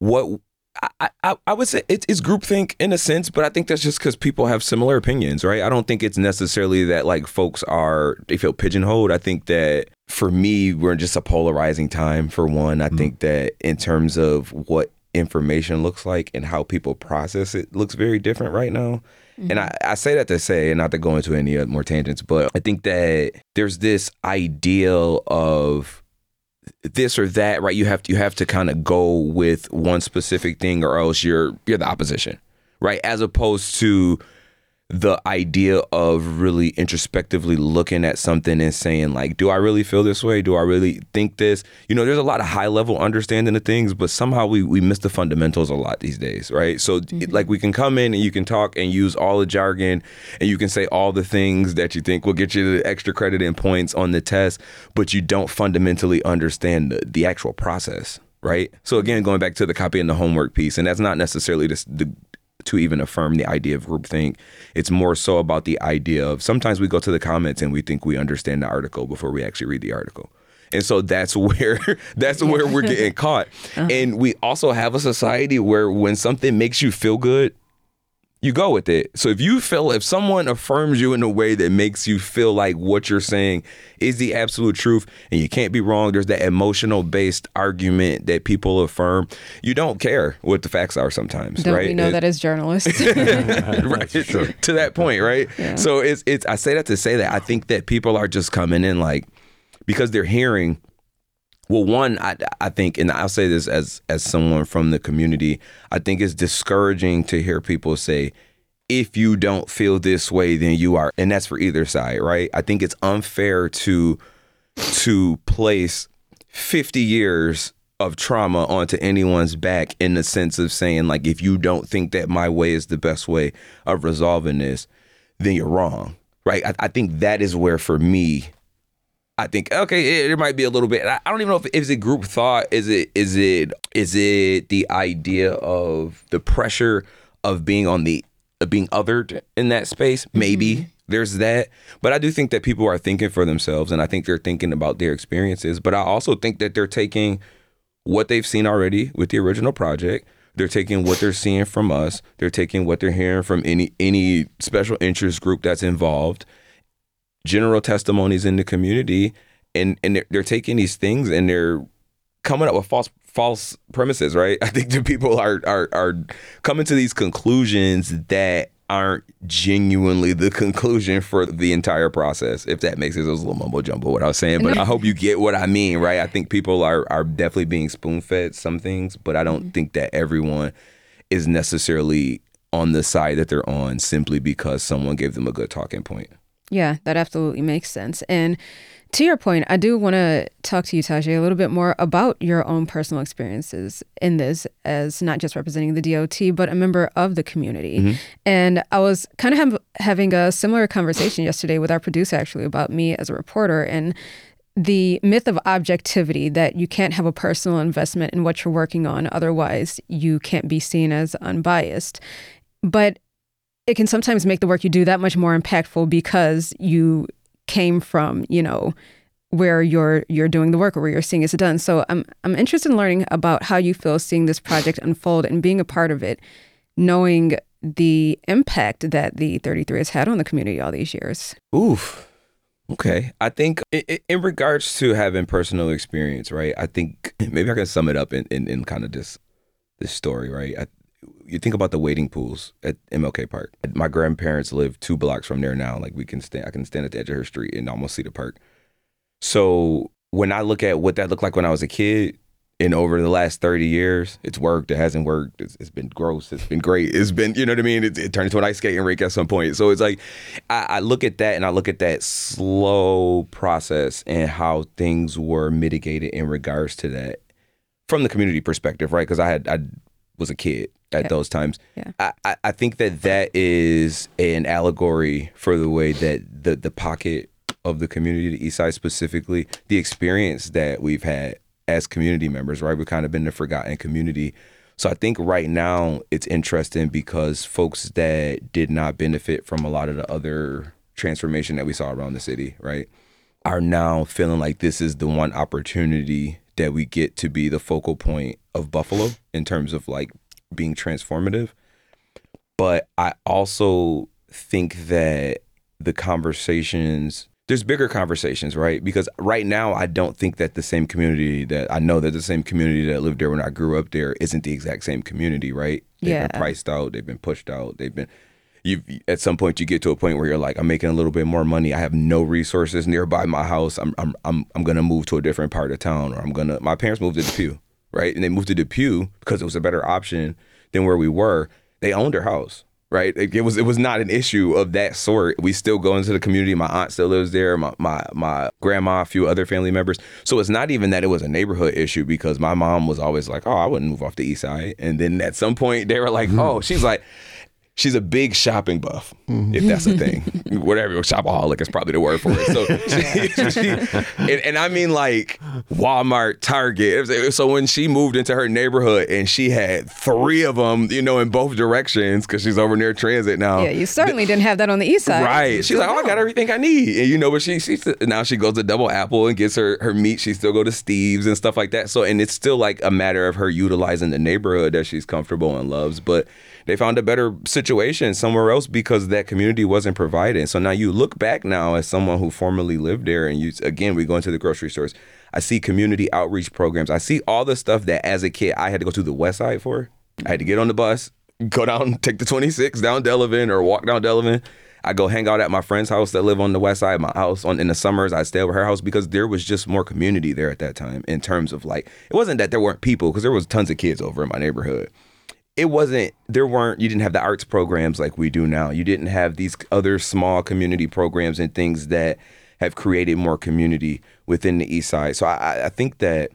what I, I, I would say it, it's groupthink in a sense, but I think that's just because people have similar opinions, right? I don't think it's necessarily that like folks are, they feel pigeonholed. I think that for me, we're in just a polarizing time for one. I mm-hmm. think that in terms of what information looks like and how people process it looks very different right now. Mm-hmm. And I, I say that to say, and not to go into any more tangents, but I think that there's this ideal of this or that, right? You have to, you have to kind of go with one specific thing or else you're you're the opposition, right? As opposed to the idea of really introspectively looking at something and saying like, do I really feel this way? Do I really think this? You know, there's a lot of high level understanding of things, but somehow we, we miss the fundamentals a lot these days, right? So mm-hmm. it, like we can come in and you can talk and use all the jargon and you can say all the things that you think will get you the extra credit and points on the test, but you don't fundamentally understand the, the actual process, right? So again, going back to the copy and the homework piece, and that's not necessarily the, the to even affirm the idea of groupthink. It's more so about the idea of sometimes we go to the comments and we think we understand the article before we actually read the article. And so that's where that's where we're getting caught. Uh-huh. And we also have a society where when something makes you feel good, you go with it. So if you feel, if someone affirms you in a way that makes you feel like what you're saying is the absolute truth and you can't be wrong, there's that emotional based argument that people affirm, you don't care what the facts are sometimes, don't right? we know it, that as journalists? Right. Sure. To that point, right? Yeah. So it's, it's, I say that to say that I think that people are just coming in like, because they're hearing, well, one, I, I think, and I'll say this as as someone from the community, I think it's discouraging to hear people say, if you don't feel this way, then you are. And that's for either side, right? I think it's unfair to to place fifty years of trauma onto anyone's back in the sense of saying, like, if you don't think that my way is the best way of resolving this, then you're wrong, right? I, I think that is where, for me, I think, okay, it, it might be a little bit. I don't even know if is it group thought. Is it is it is it the idea of the pressure of being on the of being othered in that space? Maybe mm-hmm. there's that, but I do think that people are thinking for themselves, and I think they're thinking about their experiences. But I also think that they're taking what they've seen already with the original project. They're taking what they're seeing from us. They're taking what they're hearing from any any special interest group that's involved. General testimonies in the community, and and they're, they're taking these things and they're coming up with false false premises, right? I think that people are are are coming to these conclusions that aren't genuinely the conclusion for the entire process, if that makes sense. It was a little mumbo jumbo what I was saying, but I hope you get what I mean, right? I think people are are definitely being spoon fed some things, but I don't mm-hmm. think that everyone is necessarily on the side that they're on simply because someone gave them a good talking point. Yeah, that absolutely makes sense. And to your point, I do want to talk to you, Tajai, a little bit more about your own personal experiences in this as not just representing the D O T, but a member of the community. Mm-hmm. And I was kind of have, having a similar conversation yesterday with our producer, actually, about me as a reporter and the myth of objectivity, that you can't have a personal investment in what you're working on. Otherwise, you can't be seen as unbiased. But it can sometimes make the work you do that much more impactful because you came from, you know, where you're you're doing the work or where you're seeing it done. So I'm I'm interested in learning about how you feel seeing this project unfold and being a part of it, knowing the impact that the thirty-three has had on the community all these years. Oof. Okay. I think in, in regards to having personal experience, right, I think maybe I can sum it up in, in, in kind of this this story, right? I, You think about the wading pools at M L K Park. My grandparents live two blocks from there now. Like we can stand, I can stand at the edge of her street and almost see the park. So when I look at what that looked like when I was a kid, and over the last thirty years, it's worked. It hasn't worked. It's, it's been gross. It's been great. It's been, you know what I mean? It, it turned into an ice skating rink at some point. So it's like, I, I look at that and I look at that slow process and how things were mitigated in regards to that from the community perspective, right? Because I had, I was a kid at yeah. those times. Yeah. I, I think that that is an allegory for the way that the, the pocket of the community, the East Side specifically, the experience that we've had as community members, right? We've kind of been the forgotten community. So I think right now it's interesting because folks that did not benefit from a lot of the other transformation that we saw around the city, right, are now feeling like this is the one opportunity that we get to be the focal point of Buffalo in terms of like being transformative. But I also think that the conversations, there's bigger conversations, right? Because right now, I don't think that the same community that I know that the same community that lived there when I grew up there isn't the exact same community, right? They've Yeah. been priced out. They've been pushed out. They've been, you at some point you get to a point where you're like, I'm making a little bit more money. I have no resources nearby my house. I'm I'm I'm I'm gonna move to a different part of town, or I'm gonna. My parents moved to Depew, right? And they moved to Depew because it was a better option than where we were. They owned their house. Right, it, it was it was not an issue of that sort. We still go into the community. My aunt still lives there. My my my grandma, a few other family members. So it's not even that it was a neighborhood issue, because my mom was always like, "Oh, I wouldn't move off the east side." And then at some point, they were like, mm-hmm. "Oh," she's like, she's a big shopping buff, mm-hmm. if that's a thing. Whatever, shopaholic is probably the word for it. So, she, she, and, and I mean like Walmart, Target. So when she moved into her neighborhood and she had three of them, you know, in both directions, because she's over near Transit now. Yeah, you certainly didn't have that on the east side. Right. She's like, oh, I got everything I need. And you know, but she, she now she goes to Double Apple and gets her, her meat. She still go to Steve's and stuff like that. So, and it's still like a matter of her utilizing the neighborhood that she's comfortable and loves. But they found a better situation somewhere else because that community wasn't provided. So now you look back now as someone who formerly lived there, and you, again, we go into the grocery stores. I see community outreach programs. I see all the stuff that as a kid I had to go to the west side for. I had to get on the bus, go down, take the twenty-six down Delavan or walk down Delavan. I go hang out at my friend's house that live on the west side. My house on in the summers, I stay over her house because there was just more community there at that time in terms of like, it wasn't that there weren't people, because there was tons of kids over in my neighborhood. It wasn't, there weren't, you didn't have the arts programs like we do now. You didn't have these other small community programs and things that have created more community within the East Side. So I, I think that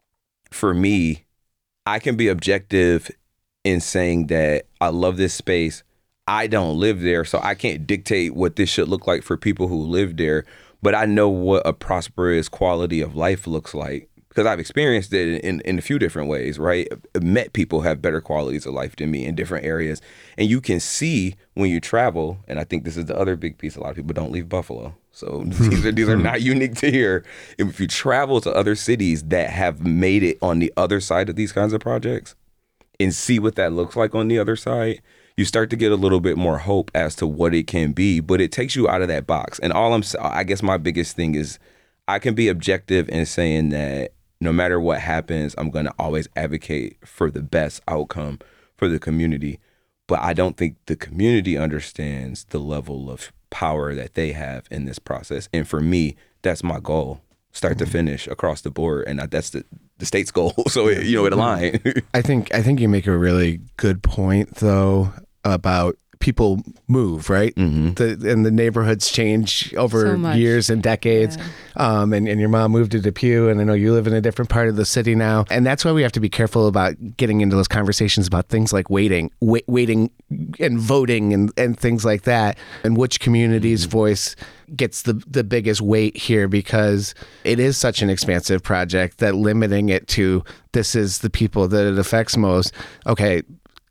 for me, I can be objective in saying that I love this space. I don't live there, so I can't dictate what this should look like for people who live there. But I know what a prosperous quality of life looks like, because I've experienced it in, in a few different ways, right? I've met people who have better qualities of life than me in different areas. And you can see when you travel, and I think this is the other big piece, a lot of people don't leave Buffalo. So these are, these are not unique to here. If you travel to other cities that have made it on the other side of these kinds of projects and see what that looks like on the other side, you start to get a little bit more hope as to what it can be, but it takes you out of that box. And all I'm, I guess my biggest thing is I can be objective in saying that no matter what happens, I'm going to always advocate for the best outcome for the community. But I don't think the community understands the level of power that they have in this process. And for me, that's my goal, start mm-hmm. to finish across the board. And that's the, the state's goal. So, it, you know, it aligns. I think, I think you make a really good point, though, about people move, right? Mm-hmm. The, and the neighborhoods change over so years and decades. Yeah. Um, and, and your mom moved to Depew, and I know you live in a different part of the city now. And that's why we have to be careful about getting into those conversations about things like waiting, wait, waiting and voting and, and things like that, and which community's mm-hmm. voice gets the, the biggest weight here, because it is such an expansive project that limiting it to this is the people that it affects most. Okay,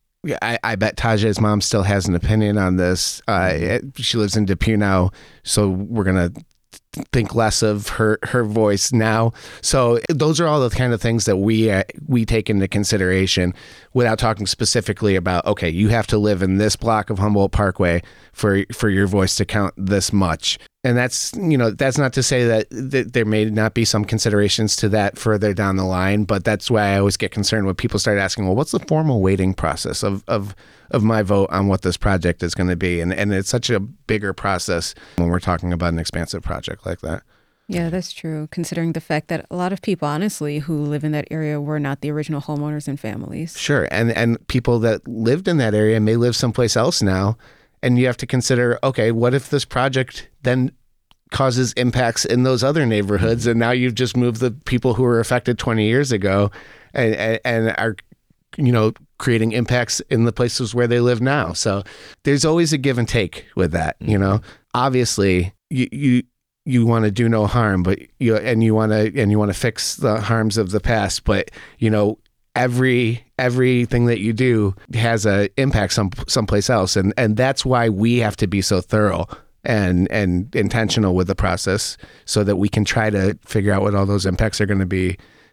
I, I bet Taja's mom still has an opinion on this. Uh, she lives in Depew now, so we're going to think less of her, her voice now. So those are all the kind of things that we uh, we take into consideration without talking specifically about, okay, you have to live in this block of Humboldt Parkway for for your voice to count this much. And that's, you know, that's not to say that, that there may not be some considerations to that further down the line, but that's why I always get concerned when people start asking, well, what's the formal weighting process of of, of my vote on what this project is going to be? And and it's such a bigger process when we're talking about an expansive project like that. Yeah, that's true, considering the fact that a lot of people, honestly, who live in that area were not the original homeowners and families. Sure. And, and people that lived in that area may live someplace else now. And you have to consider, okay, what if this project then causes impacts in those other neighborhoods, and now you've just moved the people who were affected twenty years ago and, and, and are, you know, creating impacts in the places where they live now. So there's always a give and take with that, you know. Obviously, you you, you want to do no harm, but you and you want to and you want to fix the harms of the past, but you know, every everything that you do has a impact some someplace else, and and that's why we have to be so thorough and and intentional with the process, so that we can try to figure out what all those impacts are going to be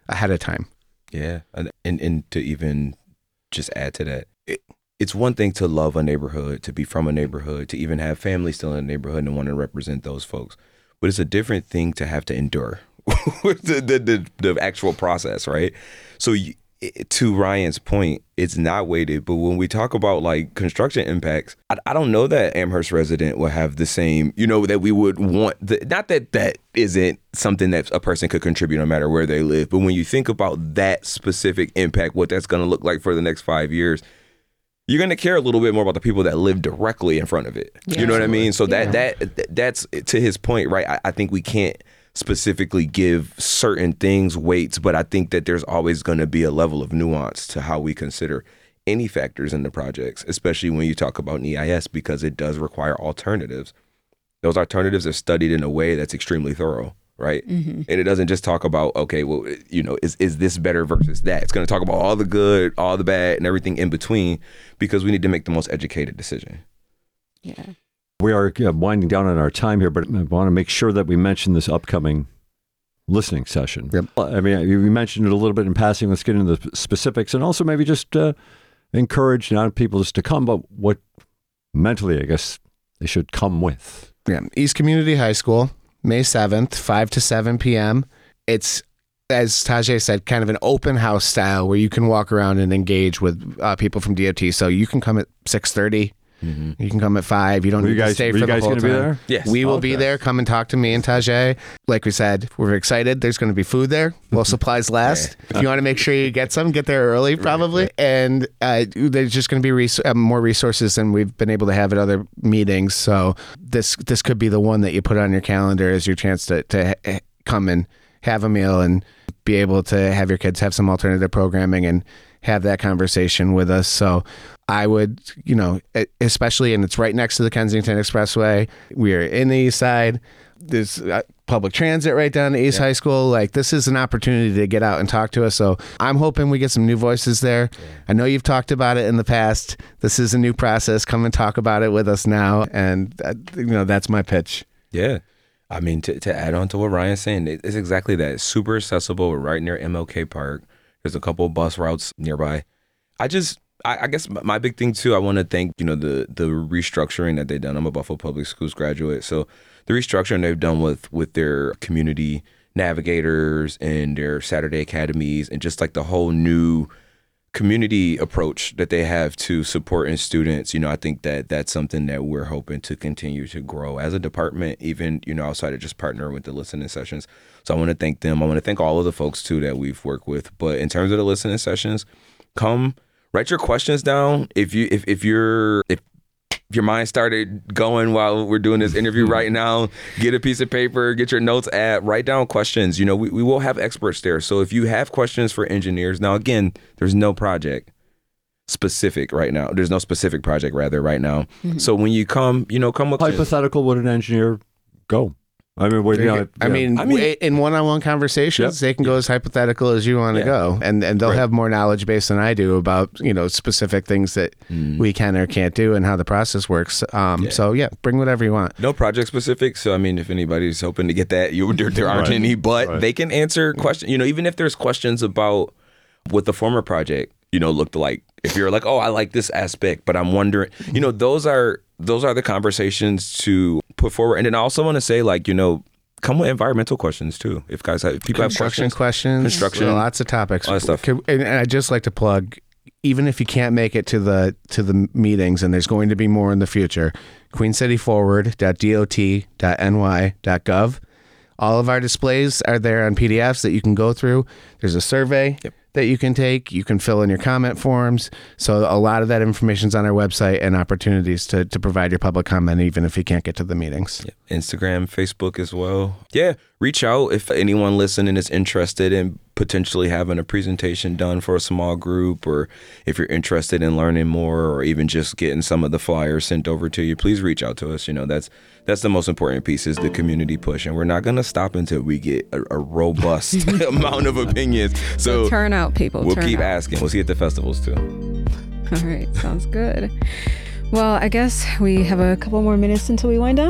ahead of time. Yeah, and and, and to even just add to that, it, it's one thing to love a neighborhood, to be from a neighborhood, to even have family still in a neighborhood and want to represent those folks. But it's a different thing to have to endure the, the, the the actual process, right? So you, it, to Ryan's point, it's not weighted. But when we talk about like construction impacts, I, I don't know that Amherst resident will have the same, you know, that we would want. The, not that that isn't something that a person could contribute no matter where they live. But when you think about that specific impact, what that's going to look like for the next five years, you're going to care a little bit more about the people that live directly in front of it. Yeah. You know what I mean? So that yeah. that that's to his point, right? I, I think we can't specifically give certain things weights, but I think that there's always going to be a level of nuance to how we consider any factors in the projects, especially when you talk about an E I S, because it does require alternatives. Those alternatives are studied in a way that's extremely thorough. Right. Mm-hmm. And it doesn't just talk about, OK, well, you know, is is this better versus that? It's going to talk about all the good, all the bad and everything in between, because we need to make the most educated decision. Yeah. We are winding down on our time here, but I want to make sure that we mention this upcoming listening session. Yep. I mean, you mentioned it a little bit in passing. Let's get into the specifics, and also maybe just uh, encourage not people just to come, but what mentally, I guess, they should come with. Yeah. East Community High School, May seventh, five to seven p.m. It's, as Tajay said, kind of an open house style where you can walk around and engage with uh, people from D O T. So you can come at six thirty. Mm-hmm. You can come at five. You don't were need you guys, to stay were for you guys the whole gonna time. Be there? Yes. We will okay. be there. Come and talk to me and Tajay. Like we said, we're excited. There's going to be food there while supplies last. If you want to make sure you get some, get there early probably. Right, right. And uh, there's just going to be res- uh, more resources than we've been able to have at other meetings. So this this could be the one that you put on your calendar as your chance to, to ha- come and have a meal and be able to have your kids have some alternative programming and have that conversation with us. So I would, you know, especially, and it's right next to the Kensington Expressway. We are in the East Side. There's uh, public transit right down to East yeah. High School. Like, this is an opportunity to get out and talk to us. So I'm hoping we get some new voices there. Yeah. I know you've talked about it in the past. This is a new process. Come and talk about it with us now. And, uh, you know, that's my pitch. Yeah. I mean, to, to add on to what Ryan's saying, it's exactly that. It's super accessible. We're right near M L K Park. There's a couple of bus routes nearby. I just, I, I guess my big thing too, I want to thank, you know, the the restructuring that they've done. I'm a Buffalo Public Schools graduate. So the restructuring they've done with, with their community navigators and their Saturday academies and just like the whole new community approach that they have to supporting students, you know, I think that that's something that we're hoping to continue to grow as a department, even, you know, outside of just partnering with the listening sessions. So I want to thank them. I want to thank all of the folks too that we've worked with. But in terms of the listening sessions, come write your questions down. If you if if you're if your mind started going while we're doing this interview right now, get a piece of paper, get your notes at, write down questions. You know, we, we will have experts there. So if you have questions for engineers, now again, there's no project specific right now. There's no specific project rather right now. Mm-hmm. So when you come, you know, come with hypothetical, would an engineer go? I mean, what, you know, I, yeah. mean, I mean, in one-on-one conversations, yep. they can go as hypothetical as you want to yeah. go, and and they'll right. have more knowledge base than I do about, you know, specific things that mm. we can or can't do and how the process works. Um, yeah. So yeah, bring whatever you want. No project specific. So I mean, if anybody's hoping to get that, you there, there aren't right. any, but right. they can answer questions. You know, even if there's questions about what the former project, you know, looked like. If you're like, oh, I like this aspect, but I'm wondering, you know, those are those are the conversations to put forward. And then I also want to say, like, you know, come with environmental questions too. If guys have, if people have questions, questions, construction, lots of topics, all that stuff. And I'd just like to plug, even if you can't make it to the to the meetings, and there's going to be more in the future, queen city forward dot dot dot n y dot gov. All of our displays are there on P D Fs that you can go through. There's a survey. Yep. that you can take. You can fill in your comment forms. So a lot of that information's on our website and opportunities to, to provide your public comment, even if you can't get to the meetings. Yeah. Instagram, Facebook as well. Yeah, reach out if anyone listening is interested in potentially having a presentation done for a small group, or if you're interested in learning more, or even just getting some of the flyers sent over to you, please reach out to us. You know, that's that's the most important piece, is the community push. And we're not going to stop until we get a, a robust amount of opinions. So, so turn out, people. We'll turn keep out. asking. We'll see at the festivals too. All right. Sounds good. Well, I guess we have a couple more minutes until we wind down.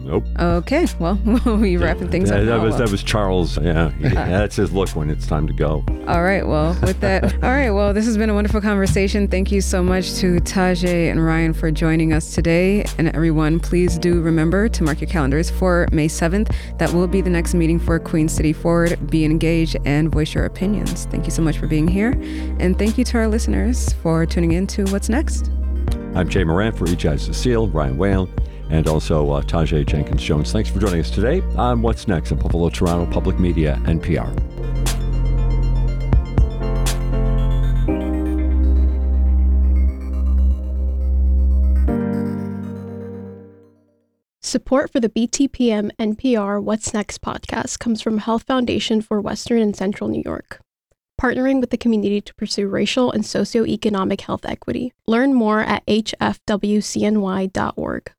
Nope. Okay, well, we wrapping things yeah, up. That now. was that was Charles. Yeah, he, yeah, that's his look when it's time to go. All right, well, with that, all right, well, this has been a wonderful conversation. Thank you so much to Tajay and Ryan for joining us today. And everyone, please do remember to mark your calendars for May seventh. That will be the next meeting for Queen City Forward. Be engaged and voice your opinions. Thank you so much for being here. And thank you to our listeners for tuning in to What's Next. I'm Jay Moran for E J I Cecile, Ryan Whale, and also uh, Tajay Jenkins-Jones. Thanks for joining us today on What's Next at Buffalo Toronto Public Media, N P R. Support for the B T P M N P R What's Next podcast comes from Health Foundation for Western and Central New York, partnering with the community to pursue racial and socioeconomic health equity. Learn more at h f w c n y dot org.